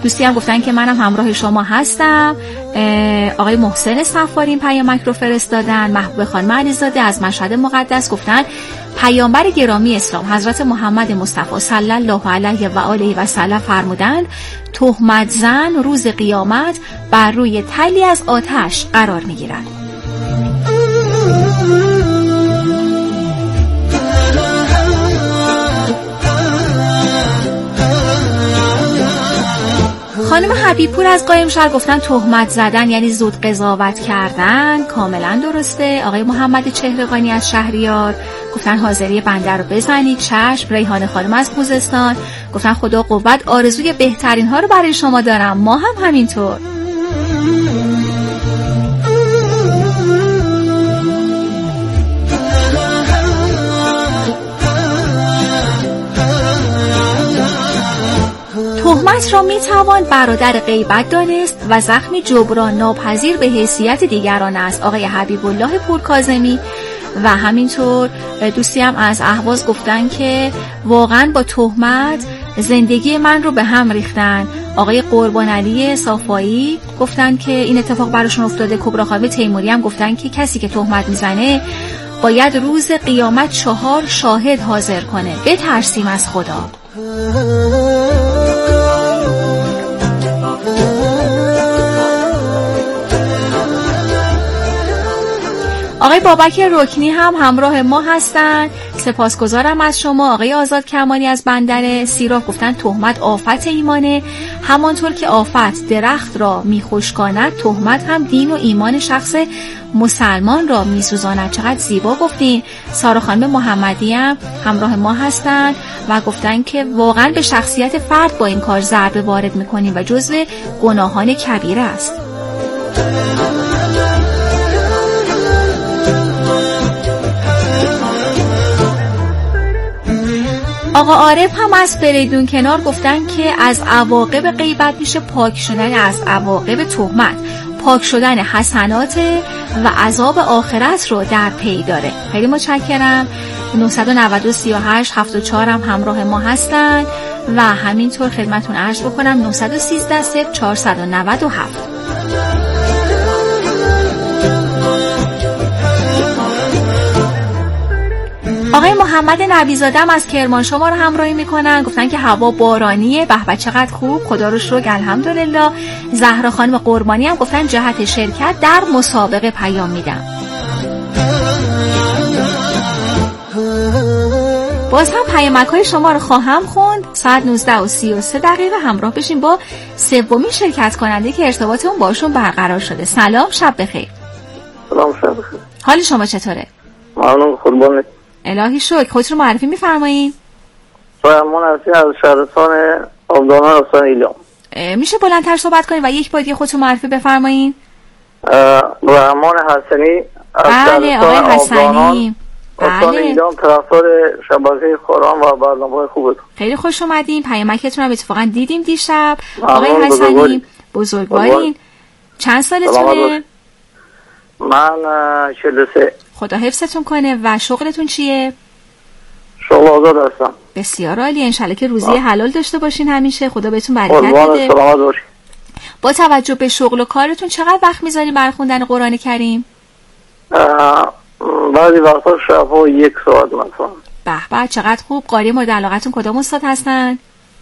دوستی هم گفتن که منم همراه شما هستم. آقای محسن صفاری پیامک رو فرستادن. محبوب خانم علیزاده از مشهد مقدس گفتن پیامبر گرامی اسلام حضرت محمد مصطفی صلی الله علیه و آله و سلم فرمودند تهمت زن روز قیامت بر روی تلی از آتش قرار می‌گیرد. خانم حبیبپور از قائمشهر گفتن تهمت زدن یعنی زود قضاوت کردن. کاملا درسته. آقای محمد چهره‌قانی از شهریار گفتن حاضری بنده رو بزنید. چشم. ریحانه خانم از خوزستان گفتن خدا قوت، آرزوی بهترین ها رو برای شما دارم. ما هم همینطور. تهمت را میتوان برادر غیبت دانست و زخمی جبران ناپذیر به حیثیت دیگران است. آقای حبیب الله پورکاظمی و همینطور دوستی هم از اهواز گفتن که واقعا با تهمت زندگی من رو به هم ریختن. آقای قربان علی صافایی گفتن که این اتفاق براشون افتاده. کبرا خانم تیموری هم گفتن که کسی که تهمت میزنه باید روز قیامت 4 شاهد حاضر کنه. بترسیم از خدا. آقای بابک رکنی هم همراه ما هستن. سپاسگزارم از شما. آقای آزاد کمالی از بندر سیراه گفتن تهمت آفت ایمانه، همانطور که آفت درخت را میخشکاند تهمت هم دین و ایمان شخص مسلمان را میسوزاند. چقدر زیبا گفتین. سارا خانم محمدی هم همراه ما هستن و گفتن که واقعا به شخصیت فرد با این کار ضربه وارد میکنیم و جزو گناهان کبیره است. آقا عارف هم از فریدون کنار گفتن که از عواقب غیبت میشه پاک شدن از عواقب تهمت، پاک شدن حسنات و عذاب آخرت رو در پی داره. خیلی متشکرم. 990-38-74 هم همراه ما هستن و همینطور خدمتون عرض بکنم 913-0497. آقای محمد نبیزاده هم از کرمانشاه ما رو همراهی میکنن. گفتن که هوا بارانیه. به به چقدر خوب. خدا رو شکر الحمدلله. زهرا خانم قربانی هم گفتن جهت شرکت در مسابقه پیام میدم. باز هم پیامک‌های شما رو خواهم خوند. ساعت 19:33 همراه بشین با سومین شرکت کننده که ارتباطمون باشون برقرار شده. سلام، شب بخیر. سلام، شب بخیر. حال شما چطوره؟ ممنون، قربانت. الهی شکر. خودتون رو معرفی می‌فرمایید؟ سایمان هستی از شهرستان آبدان استان ایلام. میشه بلندتر صحبت کنید و یک بار دیگه خودتون معرفی بفرمایید؟ رحمان حسنی از بله آقای حسنی. استان ایلام، طرفدار شبکه خوران و برنامه‌های خوبتون. خیلی خوش اومدین. پیامکتون رو اتفاقا دیدیم دیشب. آقای حسنی بزرگوارین. چند سالتونه؟ من 43. خدا حفظتون کنه. و شغلتون چیه؟ شغل آزاد هستم. بسیار عالی. انشالله که روزی حلال داشته باشین همیشه. خدا بهتون برکت بده. سلامت باشین. با توجه به شغل و کارتون چقدر وقت میذارین برای خوندن قرآن کریم؟ بعضی وقتا شبا 1 ساعت مثلا. به به چقدر خوب. قاری مورد علاقتون کدام استاد هستن؟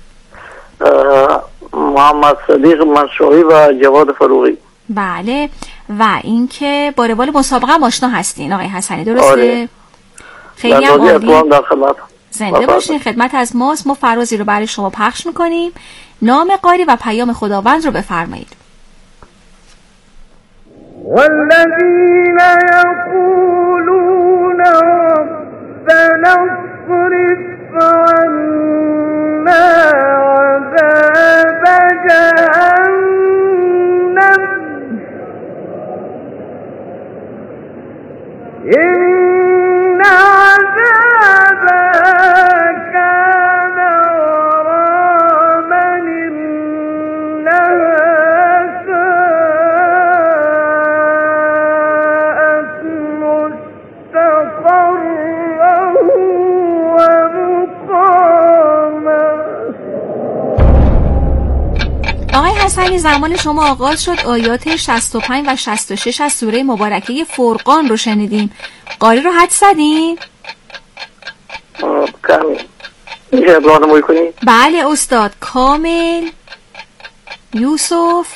محمد صدیق مشروعی و جواد فروغی. بله. و اینکه با روال مسابقه هم آشنا هستین آقای حسنی، درسته؟ آره. خیلی هم عالی. زنده باشین. خدمت از ماست. ما فرازی رو برای شما پخش میکنیم. نام قاری و پیام خداوند رو بفرمایید. والذین یقولون ربنا اصرف عنا عذاب جهنم إن عذابها كان غراما إنها ساءت مستقرا ومقاما آقای حسنی زمان شما آغاز شد، آیات 65 و 66 از سوره مبارکه فرقان رو شنیدیم. قاری رو حد زدین؟ کمی میشه راهنمایی کنی؟ بله استاد. کامل یوسف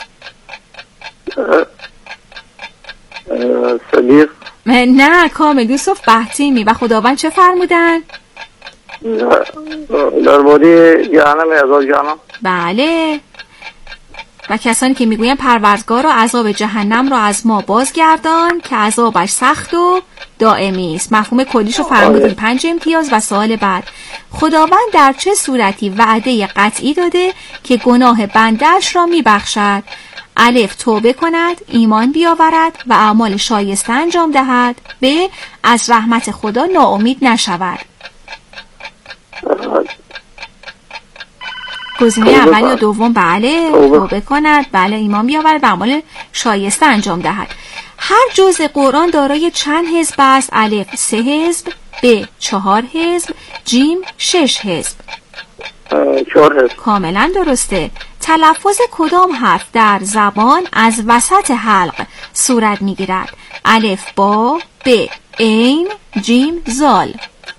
صدیق. نه، کامل یوسف بهتیمی. و خداوند چه فرمودن؟ درباره جهنم، عذاب جهنم. بله. و کسانی که میگوین پروردگار و عذاب جهنم را از ما بازگردان که عذابش سخت و دائمی است. مفهوم کلیشو فرمودیم. 5 امتیاز. و سوال بعد، خداوند در چه صورتی وعده قطعی داده که گناه بنده‌اش را میبخشد؟ الف توبه کند، ایمان بیاورد و اعمال شایسته انجام دهد. ب از رحمت خدا ناامید نشود. گزینه اول یا دوم؟ بله. توبه کند، بله. ایمان بیاورد و اعمال شایسته انجام دهد. هر جزء قرآن دارای چند حزب است؟ الف 3 حزب، ب 4 حزب، جیم 6 حزب. 4 حزب. کاملا درسته. تلفظ کدام حرف در زبان از وسط حلق صورت میگیرد؟ الف با، ب عین، جیم زال.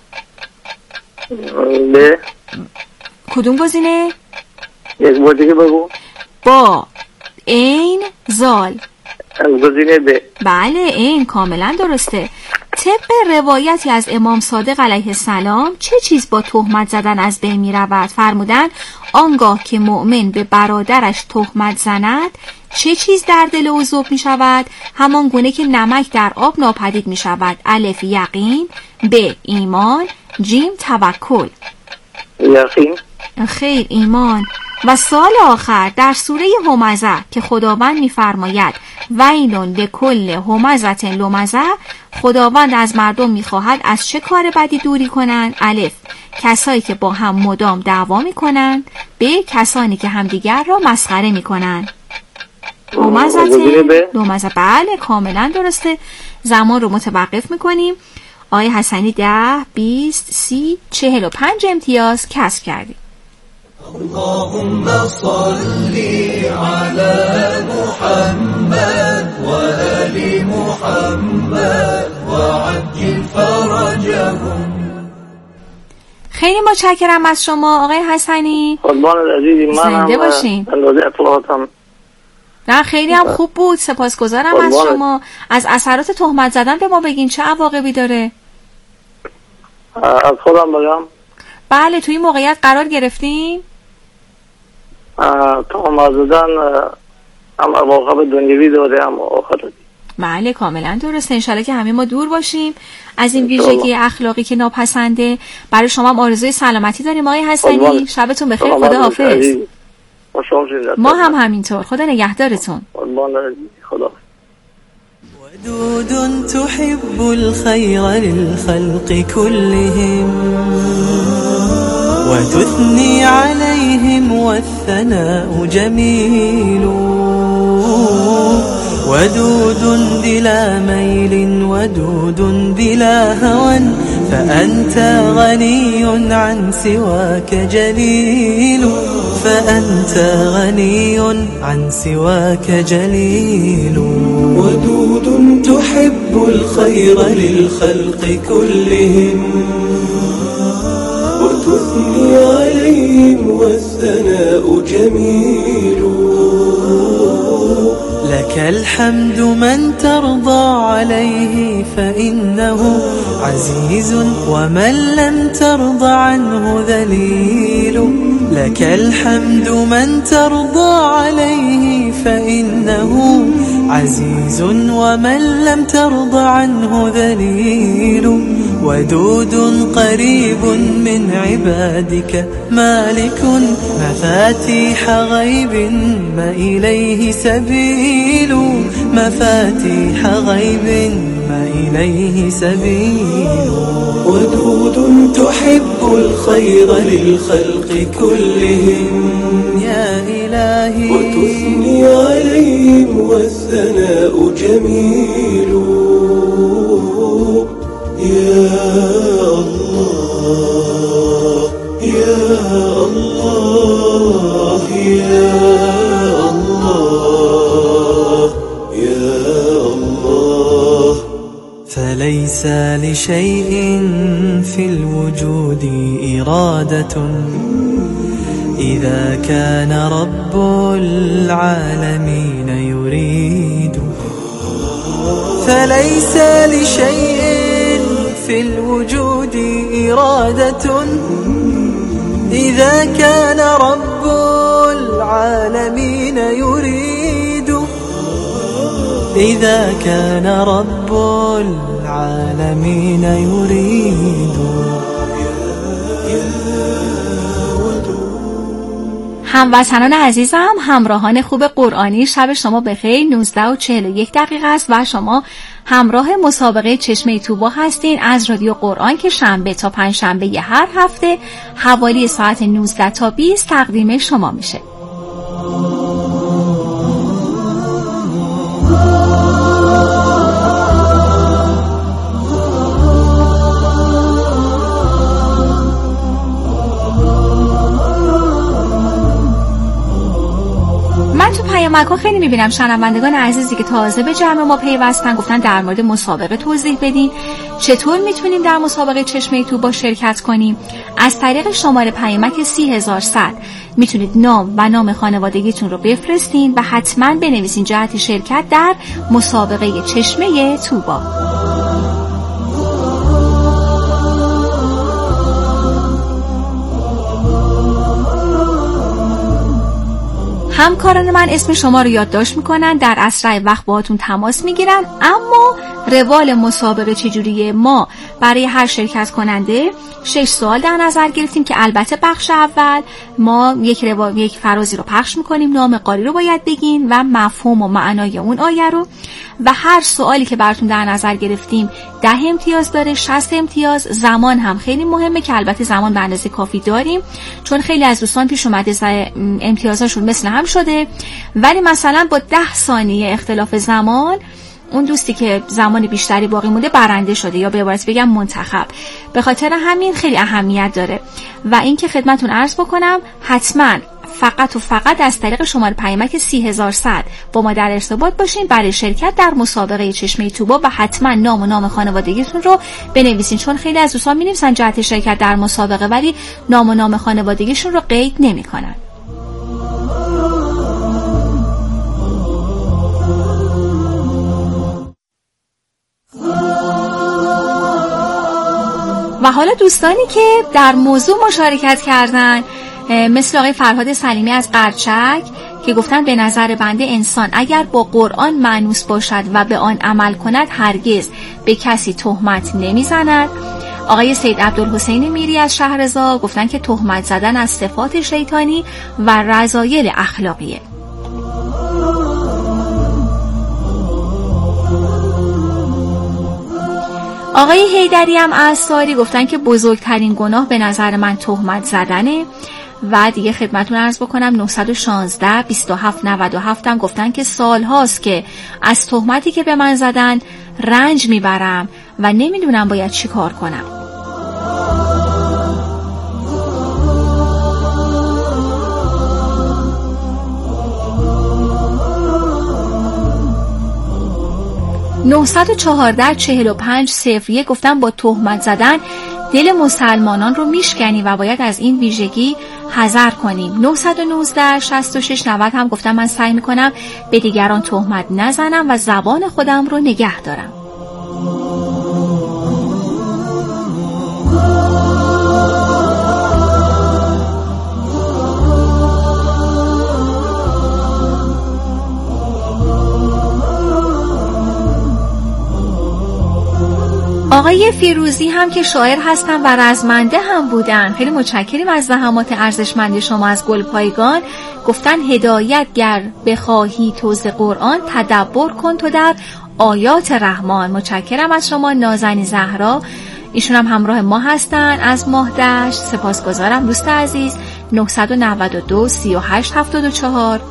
ب. کدوم گزینه؟ یک بار دیگه بگو. با، عین، زال. گزینه ب. بله، این کاملا درسته. طبق روایتی از امام صادق علیه السلام چه چیز با تهمت زدن از بین می رود؟ فرمودن آنگاه که مؤمن به برادرش تهمت زند چه چیز در دل او ذوب می شود؟ همان گونه که نمک در آب ناپدید می شود. الف یقین، ب ایمان، جیم توکل. یقین. خیر، ایمان. و سال آخر در سوره همزه که خداوند می‌فرماید ویل لکل همزة لمزه، خداوند از مردم می‌خواهد از چه کار بدی دوری کنند؟ الف کسایی که با هم مدام دعوا می‌کنند، ب کسانی که همدیگر را مسخره می‌کنند. همزة لمزه. بله کاملا درسته. زمان رو متوقف می‌کنیم. آقای حسنی 10 20 30 45 امتیاز کسب کردیم. اللهم صل على محمد وآل محمد وعجل فرجهم. خیلی متشکرم از شما آقای حسنی. قربان عزیزی، من زنده باشین. اندازه اطلاعاتم. نه خیلی هم خوب بود. سپاسگزارم از شما. از اثرات تهمت زدن به ما بگین چه عواقبی داره؟ از خودم بگم؟ بله. توی موقعیت قرار گرفتین؟ تهمت زدن هم عواقب دنیوی داره هم آخرتی. بله کاملا درسته. انشالله که همه ما دور باشیم از این ویژگی اخلاقی که ناپسنده. برای شما هم آرزوی سلامتی داریم آقای حسنی. شبتون بخیر. خدا حافظ. ما هم همینطور. خدا نگهدارتون. خدا. ودود تحب الخير للخلق كلهم وتثني عليهم والثناء جميل ودود بلا ميل ودود بلا هوى فأنت غني عن سواك جليل فأنت غني عن سواك جليل ودود تحب الخير للخلق كلهم وتثني عليهم والثناء جميل لك الحمد من ترضى عليه فإنه عزيز ومن لم ترضى عنه ذليل لك الحمد من ترضى عليه فإنه عزيز ومن لم ترضى عنه ذليل ودود قريب من عبادك مالك مفاتيح غيب ما إليه سبيل مفاتيح غيب ما إليه سبيل ودود تحب الخير للخلق كلهم يا إلهي وتثني عليهم والثناء جميل يا الله يا الله يا فليس لشيء في الوجود إرادة إذا كان رب العالمين يريد. فليس لشيء في الوجود إرادة إذا كان رب العالمين يريد. إذا كان رب العالمين يريد. هموطنان عزیزم، همراهان خوب قرآنی، شب شما بخیر. 19:41 است و شما همراه مسابقه چشمه طوبا هستین از رادیو قرآن که شنبه تا پنجشنبه هر هفته حوالی ساعت 19 تا 20 تقدیم شما میشه. پیامک‌ها خیلی می‌بینم شنوندگان عزیزی که تازه به جمع ما پیوستن گفتن در مورد مسابقه توضیح بدین، چطور میتونیم در مسابقه چشمه طوبا شرکت کنیم. از طریق شماره پیامک 30100 میتونید نام و نام خانوادگیتون رو بفرستین و حتما بنویسین جهت شرکت در مسابقه چشمه طوبا. همکاران من اسم شما رو یادداشت میکنن، در اسرع وقت باهاتون تماس میگیرن. اما روال مسابقه چجوریه؟ ما برای هر شرکت کننده 6 سوال در نظر گرفتیم که البته بخش اول ما یک فرازی رو پخش میکنیم، نام قاری رو باید بگین و مفهوم و معنای اون آیه رو، و هر سوالی که براتون در نظر گرفتیم 10 امتیاز داره، 60 امتیاز. زمان هم خیلی مهمه که البته زمان به اندازه کافی داریم، چون خیلی از دوستان پیش اومده امتیازاشون مثل هم شده، ولی مثلا با 10 ثانیه اختلاف زمان اون دوستی که زمان بیشتری باقی مونده برنده شده، یا به عبارت بگم منتخب. به خاطر همین خیلی اهمیت داره. و این که خدمتون عرض بکنم حتما فقط از طریق شماره پیامک 30100 با ما در ارتباط باشین برای شرکت در مسابقه چشمه طوبا، و حتما نام و نام خانوادگیتون رو بنویسین، چون خیلی از دوستان می‌نویسن جهت شرکت در مسابقه ولی نام و نام خانوادگیشون رو قید نمی‌کنن. و حالا دوستانی که در موضوع مشارکت کردن مثل آقای فرهاد سلیمی از قرچک که گفتن به نظر بنده انسان اگر با قرآن مانوس باشد و به آن عمل کند هرگز به کسی تهمت نمیزند. آقای سید عبدالحسین میری از شهرزا گفتن که تهمت زدن از صفات شیطانی و رذایل اخلاقیه. آقای حیدری هم از ساری گفتن که بزرگترین گناه به نظر من تهمت زدنه. و دیگه خدمتون عرض بکنم 916 27 97 هم گفتن که سال هاست که از تهمتی که به من زدن رنج میبرم و نمیدونم باید چی کار کنم. نهصد و 4501 گفتن با تهمت زدن دل مسلمانان رو میشکنی و باید از این ویژگی حذر کنیم. 919 66 90 هم گفتن من سعی میکنم به دیگران تهمت نزنم و زبان خودم رو نگه دارم. آقای فیروزی هم که شاعر هستن و رزمنده هم بودن، خیلی متشکریم از زحمات ارزشمند شما از گلپایگان. گفتن هدایت گر بخواهی تو ز قرآن تدبر کن تو در آیات رحمان. متشکرم از شما نازنین زهرا، ایشون هم همراه ما هستن از ماهدشت. سپاسگزارم دوست عزیز. 992 38 74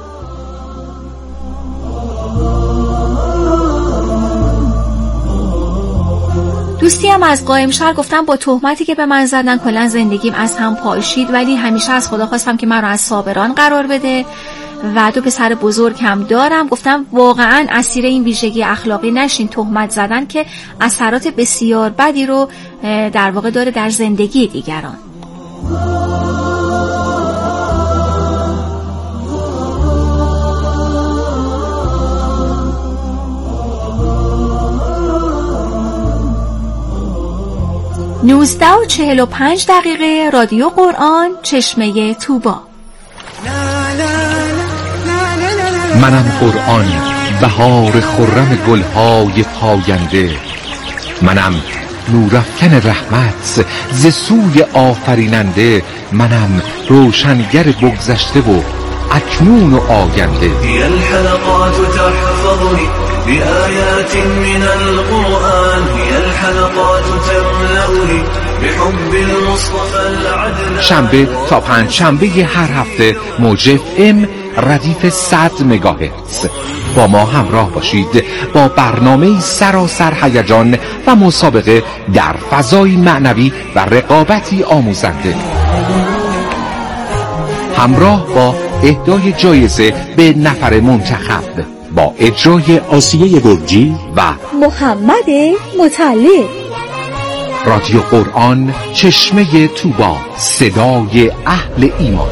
دوستی هم از قائمشهر گفتن با تهمتی که به من زدن کلا زندگیم از هم پاشید، ولی همیشه از خدا خواستم که من رو از صابران قرار بده و 2 پسر بزرگ هم دارم. گفتم واقعا اسیر این ویژگی اخلاقی نشین، تهمت زدن که اثرات بسیار بدی رو در واقع داره در زندگی دیگران. نوزده و 45 دقیقه رادیو قرآن چشمه طوبا. منم قرآن، بهار خرم گلهای پاینده. منم نورافکن رحمت ز سوی آفریننده. منم روشنگر بگذشته و اکنون و آینده. هي الحلقات تحفظني بآيات من القرآن. هي الحلقات تملأني بحب المصطفى العدنان. شنبه تا 5 شنبه هر هفته موج FM ردیف 100 مگاهرتز. با ما همراه باشید با برنامه سراسر هیجان و مسابقه در فضای معنوی و رقابتی آموزنده، همراه با اهدای جایزه به نفر منتخب، با اجرای آسیه گرجی و محمد مطلع. رادیو قرآن چشمه طوبا، صدای اهل ایمان.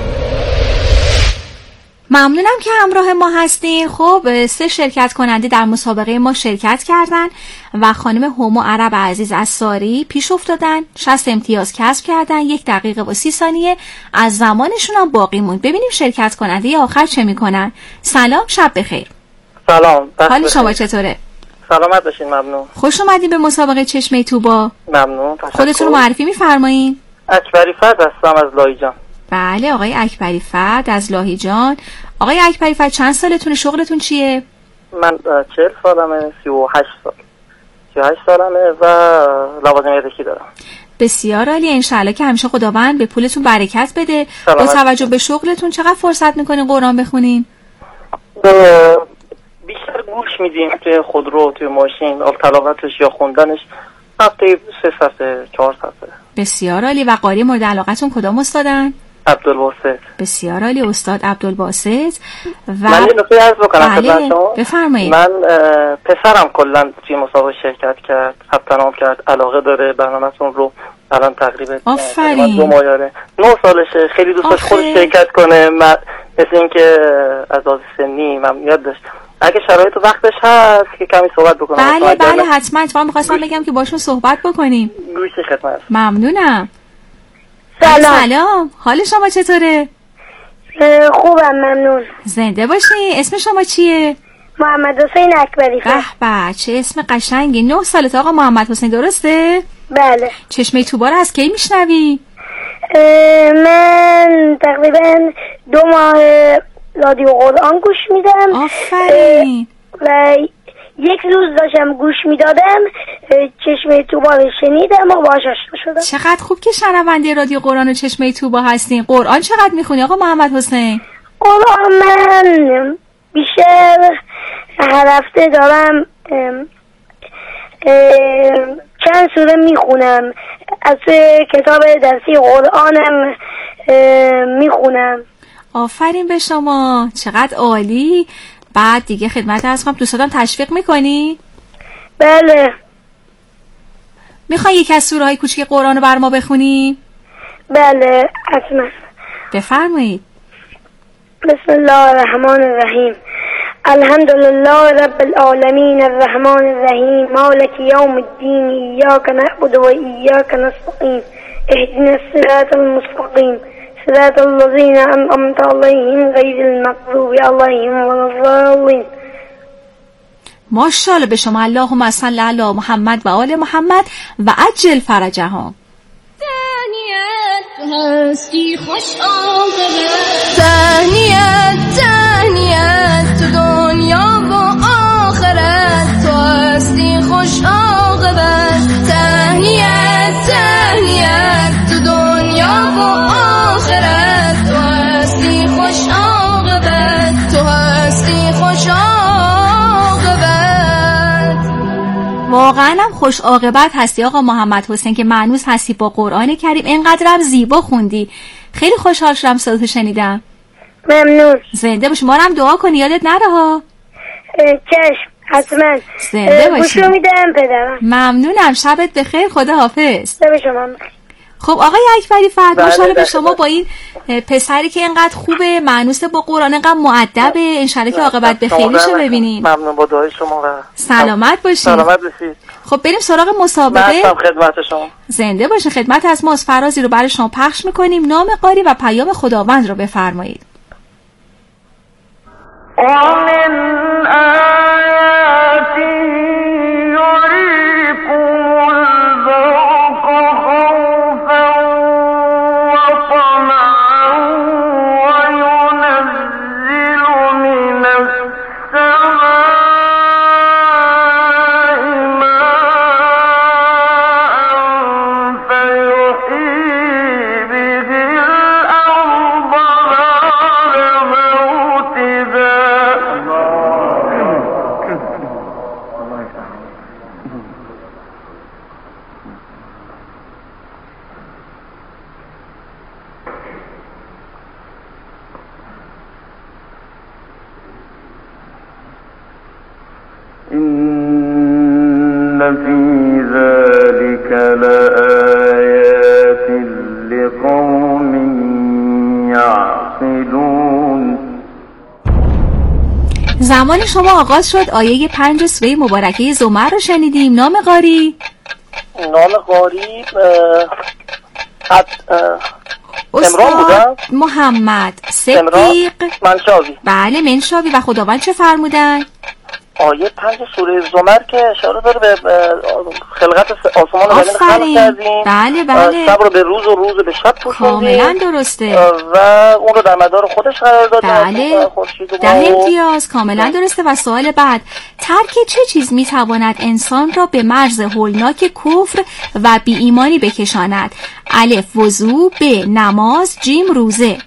ممنونم که همراه ما هستین. خب 3 شرکت کننده در مسابقه ما شرکت کردن و خانم هومو عرب عزیز از ساری پیش افتادن، 60 امتیاز کسب کردن، 1 دقیقه و 30 ثانیه از زمانشون هم باقی موند. ببینیم شرکت کننده آخر چه میکنن. سلام، شب بخیر. سلام، حال شما چطوره؟ سلامت باشین. ممنون. خوش اومدین به مسابقه چشمه طوبا. ممنون. تشکر. خودتون رو معرفی میفرمایین؟ اکبری فرد هستم از لاهیجان. بله آقای اکبری فرد از لاهیجان. آقای اکبری فرد چند سالتونه؟ شغلتون چیه؟ من 40 سالمه، 38 سالمه و لوازم یدکی دارم. بسیار عالی. انشالله که همیشه خداوند به پولتون برکت بده. با توجه به شغلتون چقدر فرصت میکنین قرآن بخونین؟ بیشتر گوش میدیم توی خودرو، توی ماشین، تلاوتش یا خوندنش هفته 3 صفحه 4 صفحه. بسیار عالی. و قاری مورد علاقتون کدام استادن؟ عبدالباسط. بسیار عالی، استاد عبدالباسط. و من یه نکته عرض بکنم خدمت شما. بفرمایید. من پسرم کلا توی مسابقه شرکت کرد، ثبت نام کرد، علاقه داره برنامه‌تون رو. الان تقریبا آفرین 2 ماهه، 9 سالشه. خیلی دوست داشت خودش شرکت کنه. مثل اینکه از لحاظ سنی ممنوعیت داشت. اگه شرایط و وقتش هست که کمی صحبت بکنم. بله حتما. اتفاقا می‌خواستم بگم که باشون صحبت بکنیم. گوش خدمت. ممنونم. سلام. حال شما چطوره؟ خوبم، ممنون. زنده باشی. اسم شما چیه؟ محمد حسین اکبری فرد. به چه اسم قشنگی. 9 سالت آقا محمد حسین، درسته؟ بله. چشمه طوبا رو از کی میشنوی؟ من تقریبا 2 ماه رادیو قرآن گوش میدم. آفرین. و 1 روز داشتم گوش میدادم، چشمه طوبا رو شنیدم و باهاش آشنا شدم. چقدر خوب که شنونده رادیو قرآن و چشمه طوبا هستین. قرآن چقدر میخونی آقا محمد حسین؟ قرآن من بیشتر هر هفته دارم چند سوره میخونم. از کتاب درسی قرآنم میخونم. آفرین به شما، چقدر عالی. بعد دیگه خدمت عرض کنم دوستان تشویق میکنی؟ بله. میخوای یک از سوره های کوچیک قرآن رو بر ما بخونی؟ بله حتما. بفرمایید. بسم الله الرحمن الرحیم. الحمد لله رب العالمین الرحمن الرحیم مالک یوم الدین ایاک نعبد و ایاک نستقیم اهدنا الصراط المستقیم صراط الذین انعمت علیهم غیر المغضوب علیهم ولا الضالین. ماشاءالله به شما. اللهم صل علی محمد و آل محمد و عجل فرجهم. تهنیت هستی خوش عاقبت. تهنیت تو دنیا و آخرت تو هستی خوش عاقبت. تهنیت تو دنیا و آخرت تو هستی خوش عاقبت. تو هستی خوش عاقبت. واقعا هم خوش عاقبت هستی آقا محمد حسین که مانوس هستی با قرآن کریم. اینقدرم زیبا خوندی. خیلی خوشحال شدم صداتو شنیدم. ممنون. زنده باشی. ما رو هم دعا کنی یادت نره ها. چشم حتما. زنده باشی. گوش رو میدم پدرم. ممنونم. شبت بخیر. خدا حافظ. شب شما بخیر. خب آقای اکبری فرد ماشاءالله به بله. شما با این پسری که اینقدر خوبه، مانوس با قرآن، اینقدر مؤدبه، انشالله که عاقبت به خیرش ببینیم. ممنون با دعای شما و سلامت باشید. سلامت باشید. خب بریم سراغ مسابقه. من خدمت شما. زنده باشین. خدمت از ماست. فرازی رو برای شما پخش میکنیم. نام قاری و پیام خداوند رو بفرمایید. إن في ذلك لآيات لقوم يعقلون. زمان شما آغاز شد. آیه 5 سوره مبارکه زمر رو شنیدیم. نام قاری؟ نام قاری امران بودم. محمد صدیق منشاوی. بله منشاوی. و خداوند چه فرمودن؟ آیه 5 سوره زمر که اشاره داره به خلقت آسمان و زمین خلق کردیم. بله بله. صبر رو به روز و روز به شب پوشوندیم. کاملا درسته. و اون رو در مدار خودش قرار دادیم. بله 10 امتیاز. کاملا درسته. و سوال بعد، ترک چه چیز میتواند انسان را به مرز هولناک کفر و بی ایمانی بکشاند؟ الف وضو، ب نماز، جیم روزه.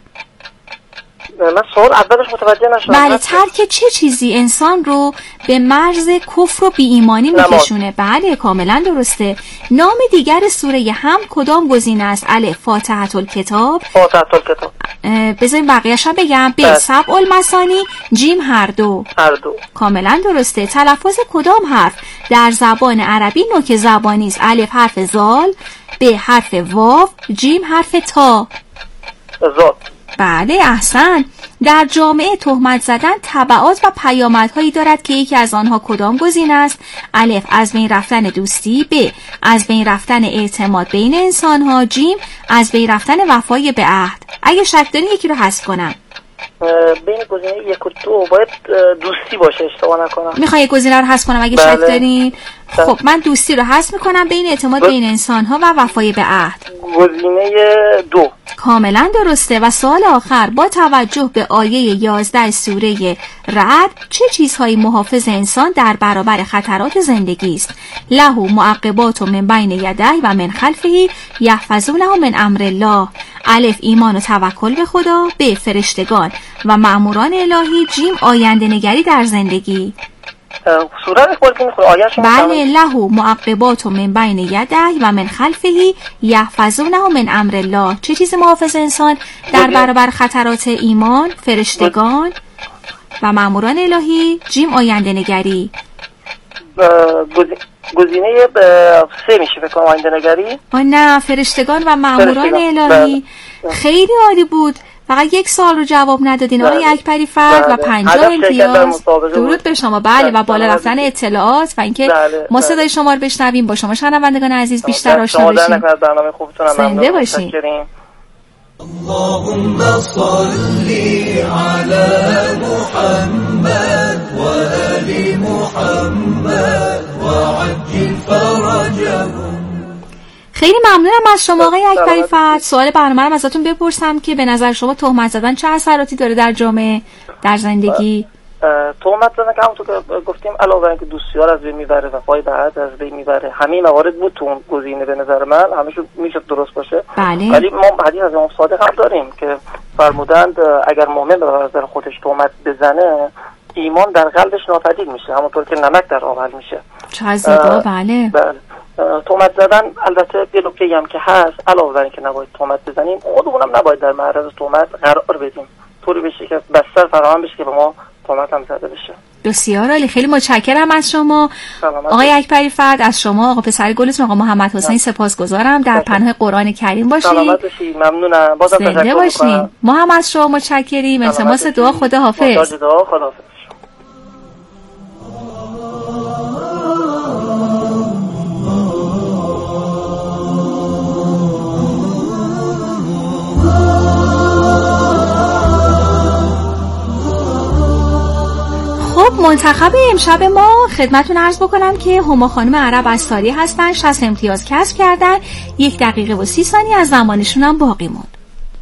من سوال اولش متوجه نشدم. بله ترک چه چیزی انسان رو به مرز کفر و بی ایمانی میکشونه؟ بله کاملا درسته. نام دیگر سوره هم کدام گزینه است؟ الف فاتحه الکتاب. فاتحه الکتاب. بذاریم بقیه‌اش هم بگم. ب سبع المثانی، جیم هر دو. کاملا درسته. تلفظ کدام حرف در زبان عربی نوک زبانی است؟ الف حرف زال، ب حرف واو، جیم حرف تا. زال. بله احسن. در جامعه تهمت زدن تبعات و پیامدهایی دارد که یکی از آنها کدام گزینه است؟ الف از بین رفتن دوستی، ب از بین رفتن اعتماد بین انسانها، جیم از بین رفتن وفای به عهد. اگه شک داری یکی رو حذف کنم. بین گزینه 1 و 2 باید دوستی باشه اشتباه نکنم. میخوای گزینه رو حذف کنم اگه شک دارین؟ خب من دوستی رو حذف میکنم. بین اعتماد بین انسانها و وفای به عهد. گزینه 2. کاملا درسته. و سوال آخر، با توجه به آیه 11 سوره رعد چه چیزهایی محافظ انسان در برابر خطرات زندگی است؟ له معقبات من بین یدیه و من خلفه یحفظونه من امر الله. الف ایمان و توکل به خدا، ب فرشتگان و مأموران الهی، جیم آینده نگری در زندگی. سوره رو خودت میخوای آیه‌اش؟ بله له معقبات من بین یدیه و من خلفه یحفظونه من امر الله. چه چیز محافظ انسان در برابر خطرات؟ ایمان، فرشتگان و مأموران الهی، جیم آینده نگری. گزینه 3 میشه فکر کنم آینده نگری. نه فرشتگان و مأموران الهی. خیلی عالی بود. فقط 1 سال رو جواب ندادین آقای اکبری فرد و 50 امتیاز. درود به شما. بله و بالا رفتن اطلاعات و اینکه ما صدای شما رو بشنویم، با شما شنوندگان عزیز بیشتر آشنا بشیم. زنده باشین. اللهم صل على محمد وآل محمد وعجل فرجهم. خیلی ممنونم از شما آقای اکبری فرد. سوال برنامه رو ازتون بپرسم که به نظر شما تهمت زدن چه اثراتی داره در جامعه، در زندگی؟ تهمت زدن که همونطور که گفتیم علاوه بر اینکه دوستیار از بین میبره، وفای به عهد از بین میبره، همین موارد بود تو اون گزینه به نظر من همه‌شون میشه درست باشه. بله. ولی ما حدیث از امام صادق هم داریم که فرمودند اگر مؤمن به نظر خودش تهمت بزنه ایمان در قلبش ناپدید میشه، همونطور که نمک در آب حل میشه. چه زیبا. بله. تهمت زدن البته یه نکته‌ای هم که هست، علاوه بر اینکه نباید تهمت بزنیم، خودمونم نباید در معرض تهمت قرار بدیم. طوری بشه که بستر فراهم بشه که به ما تهمت هم زده بشه. بسیار عالی، خیلی متشکرم از شما آقای اکبری فرد، از شما آقا پسر گلتون آقا محمد حسین سپاسگزارم. در پناه قرآن کریم باشید. سلامت باشید. ممنونم. بازم تشکر می‌کنم. ما هم از شما متشکریم. التماس دعا. خدا حافظ. دعا. خدا حافظ. منتخب امشب ما خدمتون عرض بکنم که هما خانم عرب از ساری هستن، 60 امتیاز کسب کردن، 1 دقیقه و 30 ثانیه از زمانشون هم باقی موند.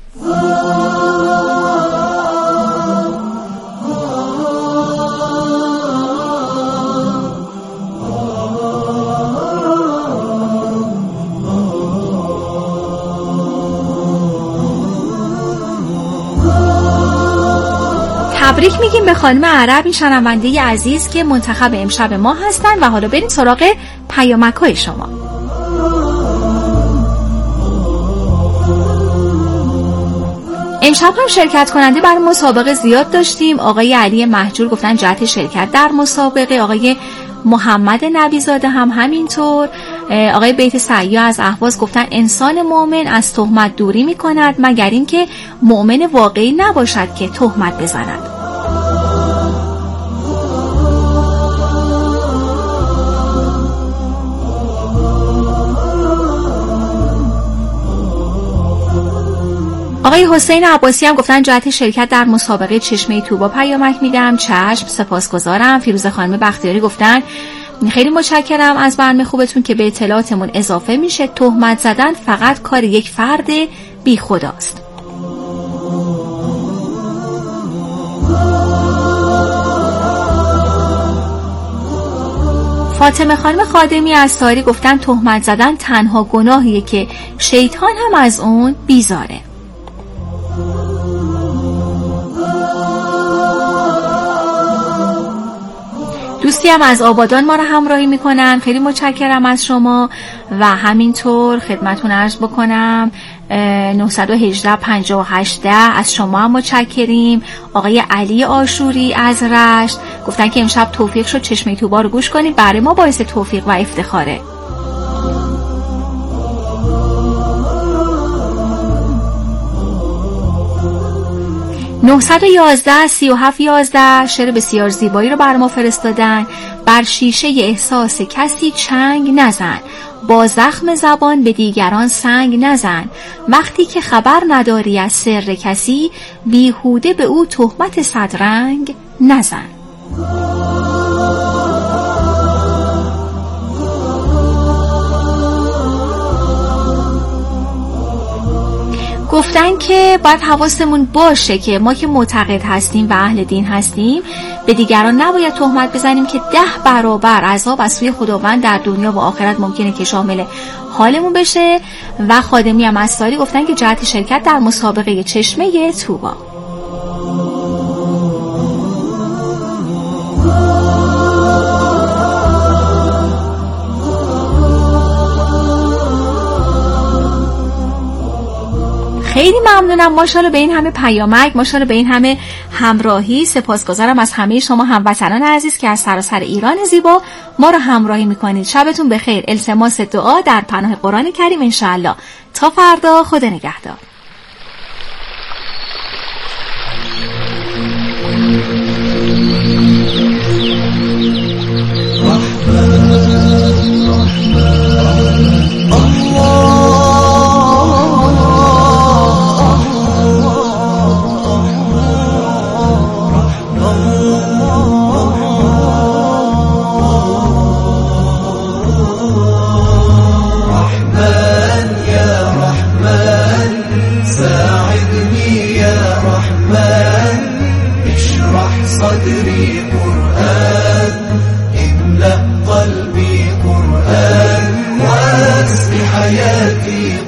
تبریک میگیم به خانم عرب، این شنونده عزیز که منتخب امشب ما هستن. و حالا بریم سراغ پیامک‌های شما. امشب هم شرکت کننده برای مسابقه زیاد داشتیم. آقای علی مهجور گفتن جهت شرکت در مسابقه، آقای محمد نبیزاده هم همینطور، آقای بیت سعیا از اهواز گفتن انسان مؤمن از تهمت دوری میکند مگر اینکه مؤمن واقعی نباشد که تهمت بزند. آقای حسین عباسی هم گفتن جهت شرکت در مسابقه چشمه طوبا پیامک میدم. چشم، سپاسگزارم. فیروزه خانم بختیاری گفتن خیلی متشکرم از برنامه خوبتون که به اطلاعاتمون اضافه میشه. تهمت زدن فقط کار یک فرد بی خداست. فاطمه خانم خادمی از ساری گفتن تهمت زدن تنها گناهیه که شیطان هم از اون بیزاره. دوستی هم از آبادان ما رو همراهی میکنن، خیلی متشکرم از شما. و همینطور خدمتون عرض بکنم 918 58 10 از شما هم متشکریم. آقای علی آشوری از رشت گفتن که امشب توفیق شد چشمه طوبا رو گوش کنیم، برای ما باعث توفیق و افتخاره. (911) 3711 شعر بسیار زیبایی رو بر ما فرستادن. بر شیشه احساس کسی چنگ نزن، با زخم زبان به دیگران سنگ نزن، وقتی که خبر نداری از سر کسی بیهوده به او تهمت صدرنگ نزن. گفتن که باید حواسمون باشه که ما که معتقد هستیم و اهل دین هستیم به دیگران نباید تهمت بزنیم که 10 برابر عذاب از سوی خداوند در دنیا و آخرت ممکنه که شامل حالمون بشه. و خادمی هم از ساری گفتن که جهت شرکت در مسابقه چشمه طوبا. خیلی ممنونم، ماشاءالله به این همه پیامک، ماشاءالله به این همه همراهی. سپاسگزارم از همه شما هموطنان عزیز که از سراسر ایران زیبا ما رو همراهی میکنید. شبتون بخیر. التماس دعا در پناه قرآن کریم انشاءالله. تا فردا، خدا نگهدار. صدري قرآن املأ قلبي قرآن واسع حياتي